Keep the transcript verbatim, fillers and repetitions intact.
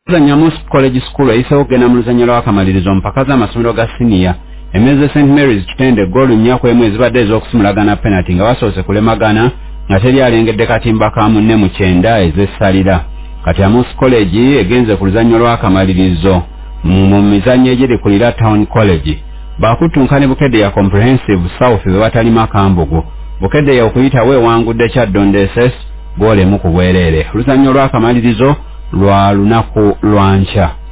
Nyamusu College School eyiseewo okugenda mu luzannya lw'akamalirizo mpaka z'amasomero ga siniya. Emmeeza Saint Mary's Kitende goolu nnya ku emu ezibadde ez'okusimulagana penalty nga basoose kulemagana nga teri alengedde katimba ka munne mu kyenda ez'essalira. Kati Nyamusu College egenze ku luzannya lw'akamalirizo mu mizannyo egirikulira Town College. Baakutunkane Bukedde ya Comprehensive South be batalima Kambugu. Bukedde ya okuyitawo ewangudde Kyaddondo S S goole mu ku bwereere. Oluzannya lw'akamalirizo lwa lunaku lwa nkya.